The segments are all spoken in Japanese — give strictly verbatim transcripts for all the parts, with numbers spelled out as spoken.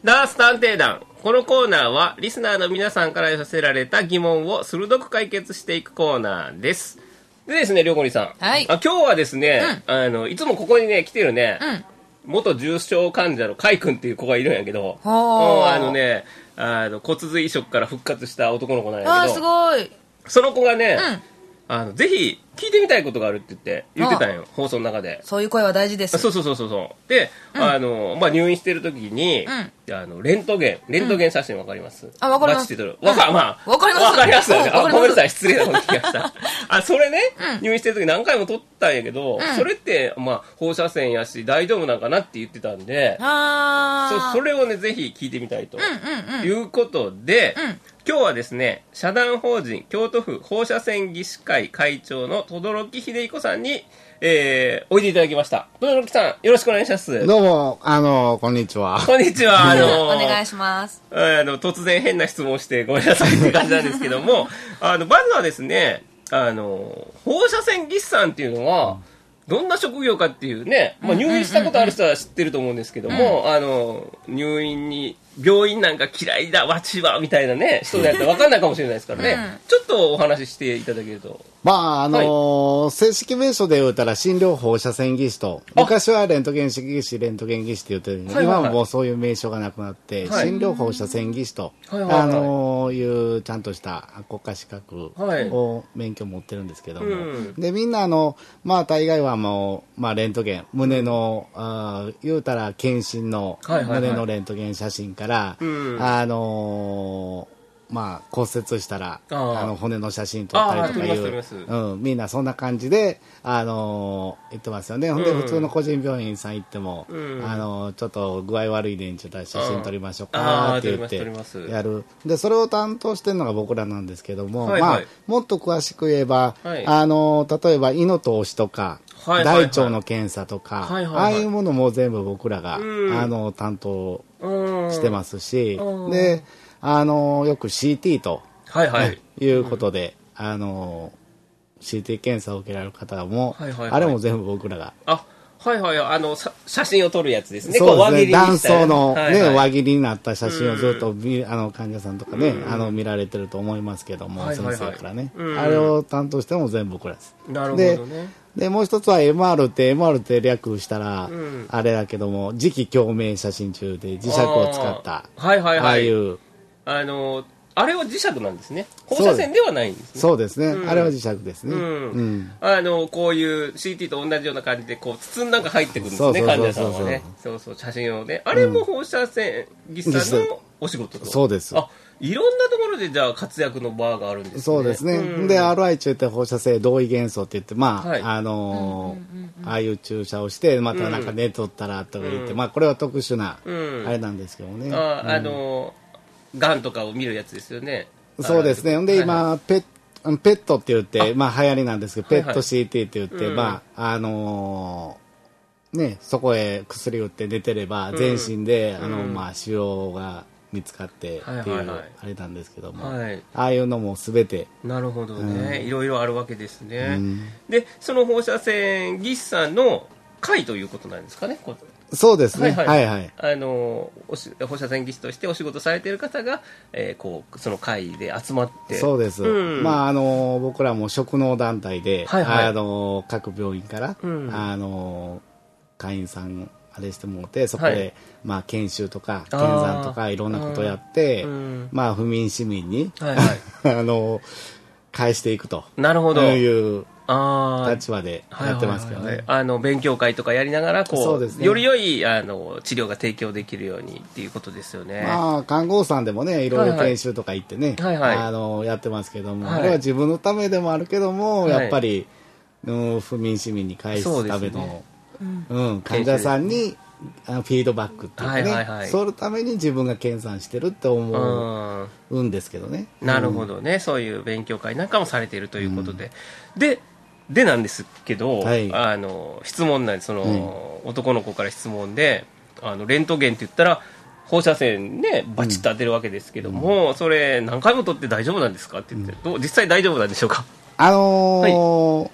ダース探偵団。このコーナーはリスナーの皆さんから寄せられた疑問を鋭く解決していくコーナーです。でですね、りょうこりさん、 はい、 あ今日はですね、うん、あのいつもここにね来てるね、 うん、 元重症患者のカイ君っていう子がいるんやけど、うん、あのねあの骨髄移植から復活した男の子なんやけど、 あすごい。 その子がね、 うん、 あのぜひ聞いてみたいことがあるって言って言ってたんよ、放送の中で。 そういう声は大事です。 そうそうそうそうで、うん、あのまあ、入院してる時に、うん、あのレントゲンレントゲン写真わかります、うん、 あわかります。 わか、まあ、 わかります。 わかります、ね、あごめんなさい失礼なこと聞きましたあそれね、うん、入院してる時何回も撮ったんやけど、うん、それって、まあ、放射線やし大丈夫なんかなって言ってたんで、 あそ, それをねぜひ聞いてみたいということで、うんうんうん今日はですね、社団法人京都府放射線技師会会長の轟秀彦さんに、えー、おいでいただきました。轟さん、よろしくお願いします。 どうも、あの、こんにちは。 こんにちは。あの、 お願いします。 あの、突然変な質問してごめんなさいって感じなんですけども、あの、まずはですね、あの、放射線技師さんっていうのは、どんな職業かっていうね、まあ、入院したことある人は知ってると思うんですけども、うん、あの、入院に、病院なんか嫌いだわちはみたいなね人だったら分かんないかもしれないですからね、うん、ちょっとお話ししていただけると。 まああのーはい、正式名称で言うたら診療放射線技師と、昔はレントゲン式技師レントゲン技師って言ってるんで、はいはいはい、今はもうそういう名称がなくなって、はい、診療放射線技師と、はいはいはい、あのー、いうちゃんとした国家資格を免許を持ってるんですけども、はいうん、でみんなあのまあ大概はもう、まあ、レントゲン胸のあ言うたら検診の胸のレントゲン写真から、からうん、あのー、まあ骨折したらああの骨の写真撮ったりとかいう、うん、みんなそんな感じで、あのー、言ってますよね、うん、ほんで普通の個人病院さん行っても、うん、あのー、ちょっと具合悪いねんちゅうたら写真撮りましょうかって言ってやる。でそれを担当してるのが僕らなんですけども、はいはいまあ、もっと詳しく言えば、はい、あのー、例えば胃の透視とかはいはいはい、大腸の検査とか、はいはいはい、ああいうものも全部僕らが、うん、あの担当してますし、であのよく シーティー と、はいはい、いうことで、うん、あの シーティー 検査を受けられる方も、はいはいはい、あれも全部僕らがあはいはいあの写真を撮るやつですね。 そうですね、断層の、ねはいはい、輪切りになった写真をずっと、うん、あの患者さんとかね、うん、あの見られてると思いますけども、はいはいはい、先生からね、うん、あれを担当しても全部僕らです。 なるほどね。 でもう一つは エムアール って エムアール って略したら、うん、あれだけども磁気共鳴写真中で磁石を使ったはいはいはい、 ああいうあのあれは磁石なんですね。放射線ではないんですね。 そうですね、うん、あれは磁石ですね、うんうん、あのこういう シーティー と同じような感じでこう筒の中入ってくるんですね、患者さんはね。そうそう写真をね、あれも放射線技師さんのお仕事と、 うん、そうです。 あいろんなところでじゃあ活躍の場があるんですね。 そうですね、うん、で アールアイ 中って放射性同位元素って言ってまあ、はい、あのーうんうんうん、ああいう注射をしてまたなんか寝とったらとか言って、うん、まあこれは特殊なあれなんですけどね、 あ、うん、あのー、がんとかを見るやつですよね。 そうですね。で今、はいはい、ペッペットって言ってまあ流行りなんですけど、ペット シーティー って言って、はいはい、まああのー、ねそこへ薬打って寝てれば全身で、うん、あのまあ腫瘍が見つかってっていうあれなんですけども、はいはいはい、ああいうのも全てなるほどね、うん、いろいろあるわけですね、うん、でその放射線技師さんの会ということなんですかね。 そうですね、はいはいはい、 あの放射線技師としてお仕事されている方が、えー、こうその会で集まって。 そうです、うん、まああの僕らも職能団体で、はいはい、あの各病院から、うん、あの会員さんあれしてもらってそこで、はい、まあ、研修とか検算とかいろんなことをやって、うん、まあ、不眠市民に、はいはい、あの返していくとなるほどいう立場でやってますけどね、はいはいはい、 あの勉強会とかやりながらこうそうです、ね、より良いあの治療が提供できるようにっていうことですよね。 まあ、看護師さんでもねいろいろ研修とか行ってね、はいはい、あのやってますけども、はい、あれは自分のためでもあるけども、はい、やっぱり、うん、不眠市民に返すためのうんうん、患者さんにフィードバックっていうかね、はいはいはい、そのために自分が研鑽してるって思うんですけどね。 なるほどね、うん、そういう勉強会なんかもされているということで、うん、ででなんですけど、はい、あの質問なんでその、うん、男の子から質問であのレントゲンって言ったら放射線ねバチッと当てるわけですけども、うん、それ何回も取って大丈夫なんですかって言って、うん、どう実際大丈夫なんでしょうか。 あのーはい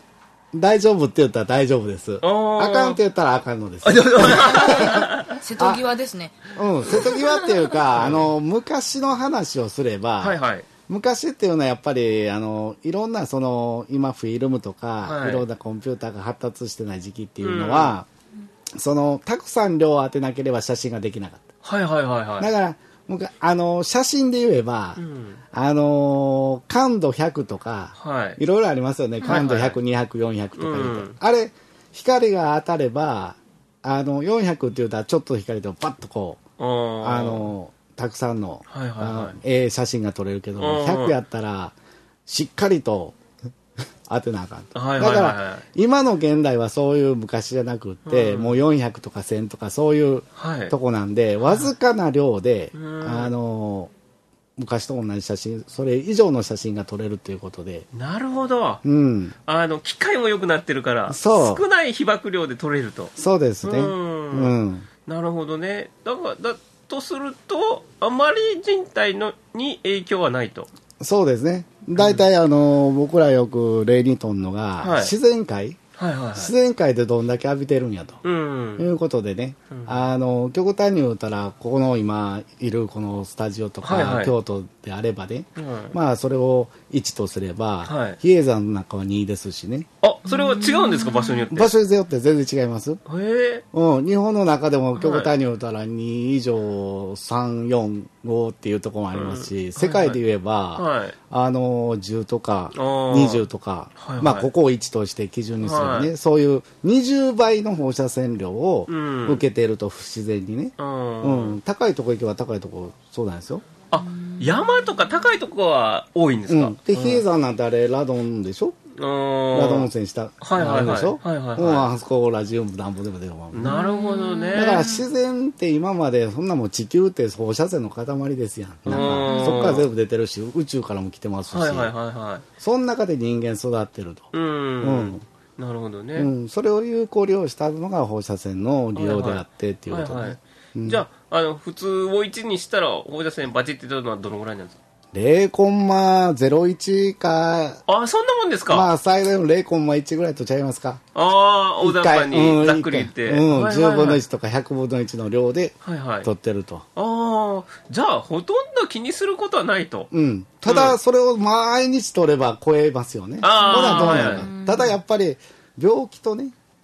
大丈夫って言ったら大丈夫です。あかんって言ったらあかんのです。 瀬戸際ですね。 うん、瀬戸際っていうか、あの、昔の話をすれば、 はいはい。 昔っていうのはやっぱり、あの、いろんなその、今フィルムとか、 はい、 いろんなコンピューターが発達してない時期っていうのは、うん、その、たくさん量を当てなければ写真ができなかった。 はいはいはいはい。 だから、あの、写真で言えば、うん、あの、感度ひゃくとか、はい、いろいろありますよね。感度ひゃく、にひゃく、よんひゃくとか言うと、うん、あれ、光が当たれば、あの、よんひゃくって言うたらちょっと光でもパッとこう、あの、たくさんの、はいはいはい、ええ写真が撮れるけども、ひゃくやったら、しっかりと当てなあかんと。はいはいはいはい、だから、今の現代はそういう昔じゃなくって、うん、もうよんひゃくとかせんとかそういうとこなんで、はい、わずかな量で、あの、昔と同じ写真、それ以上の写真が撮れるということで。 なるほど。 うん。 あの、機械も良くなってるから、そう。少ない被曝量で撮れると。 そうですね。うん。 うん、なるほどね。だから、だとすると、あまり人体のに影響はないと。 そうですね。大体、あの、僕らよく例にとんのが、はい、自然界。はいはいはい、自然界でどんだけ浴びてるんやと、うんうん、いうことでね、うん、あの極端に言うたらここの今いるこのスタジオとか、はいはい、京都であればね、うん、まあそれをいちとすれば、はい、比叡山の中はにですしね。 あ、それは違うんですか、場所によって。 場所によって全然違います。へえ、うん、日本の中でも極端に言うたらに以上さん、よん、ごっていうところもありますし、うん、世界で言えば、はいはい、あのじゅうとかにじゅうとか、はいはい、まあここをいちとして基準にするね、はい、そういうにじゅうばいの放射線量を受けていると不自然にね、うんうん、高いとこ行けば高いとこそうなんですよ。 あ、山とか高いとこは多いんですか。うん、 で比叡山なんてあれラドンでしょ、ラドン温泉したあるでしょ、はいはいはい、もうあそこラジウムなんぼでも出るわ。 なるほどね。 だから自然って今までそんなもん地球って放射線の塊ですやん。なんかそこから全部出てるし宇宙からも来てますし、はいはいはいはい、その中で人間育ってると。うん、うん、 なるほどね、 うん、それを有効利用したのが放射線の利用であってっていうことね、はいはいはい、 うん、じゃあ、あの普通をいちにしたら放射線バチって出るのはどのぐらいなんですか。 ゼロコンマゼロいち か。 あ、そんなもんですか。 まあ最大の ゼロコンマいち ぐらいとちゃいますか。 ああ、大雑把にざっくり言って、 うん、はいはいはい、じゅうぶんのいちとかひゃくぶんのいちの量で取ってると、 はいはい、ああ、じゃあほとんど気にすることはないと。 うん、ただそれを毎日取れば超えますよね、うん、あどうなるか、はいはい、ただやっぱり病気とね、うん、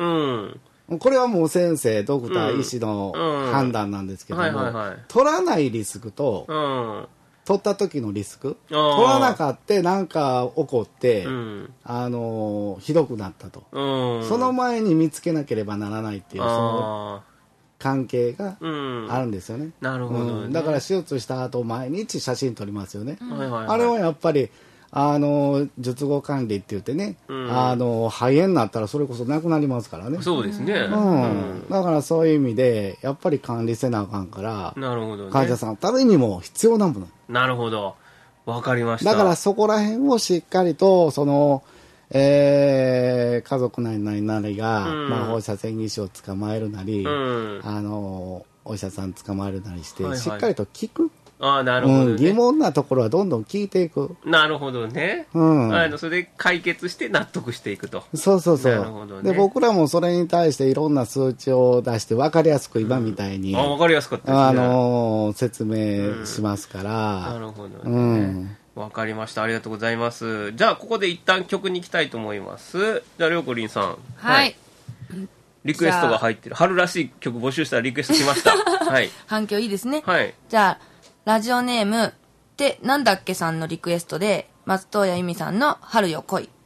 これはもう先生ドクター、うん、医師の判断なんですけども、うんはいはいはい、取らないリスクと、うん、取った時のリスク、取らなかったなんか起こって、うん、あのひどくなったと、うん、その前に見つけなければならないっていうその関係があるんですよね、うん、なるほどね、うん、だから手術した後毎日写真撮りますよね、うん、あれはやっぱりあの術後管理って言ってね、うん、あの肺炎になったらそれこそなくなりますからね。 そうですね、 うんうん、だからそういう意味でやっぱり管理せなあかんから、なるほどね、患者さんのためにも必要なもの。 なるほど、わかりました。 だからそこら辺をしっかりとその、えー、家族なりなりなりが、うんまあ、放射線技師を捕まえるなり、うん、あのお医者さん捕まえるなりして、はいはい、しっかりと聞く。 ああ、なるほどね、うん、 疑問なところはどんどん聞いていく。 なるほどね、うん、あのそれで解決して納得していくと。 そうそうそう。なるほどね。で僕らもそれに対していろんな数値を出して分かりやすく今みたいに、うん、 あ分かりやすかったですね、 あのー、説明しますから、 うん、なるほどね、うんわかりました。ありがとうございます。じゃあここで一旦曲に行きたいと思います。じゃありょうこりんさん、 はい、はい、 リクエストが入ってる春らしい曲募集したらリクエストしました、はい、 反響いいですね、 はい、 じゃあラジオネームってなんだっけさんのリクエストで松任谷由実さんの春よ来い。